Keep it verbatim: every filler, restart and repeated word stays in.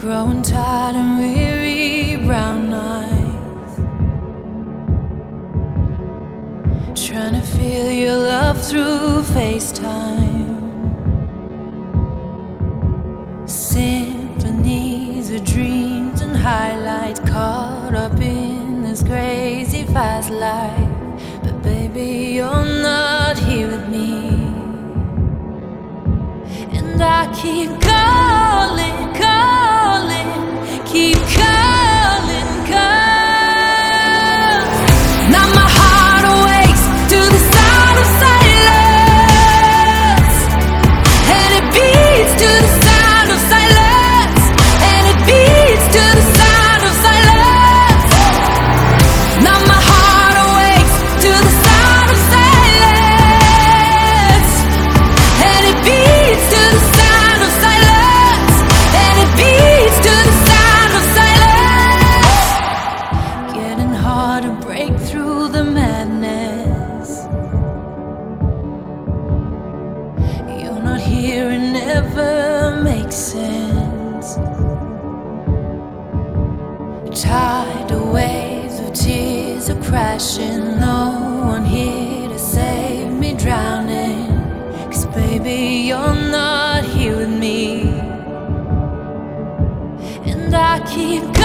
growing tired and weary, brown eyes, trying to feel your love through FaceTime. Symphonies of dreams and highlights, caught up in this crazy fast life. But baby, you're not here with me, and I keep calling, calling, keep calling, 'cause now my heart awakes to the sound of silence, and it beats to the sound of silence, and it beats to the sound of silence. Now my heart awakes to the sound of silence, and it beats to the sound of silence, and it beats to the sound of silence. Getting hard to break through the madness. You're not here, it never makes sense. Tidal waves of tears are crashing, no one here to save me drowning. 'Cause baby, you're not here with me, and I keep